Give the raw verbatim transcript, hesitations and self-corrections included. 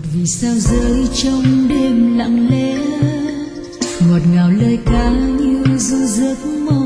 vì sao rơi trong đêm lặng lẽ, ngọt ngào lời ca như du giấc mơ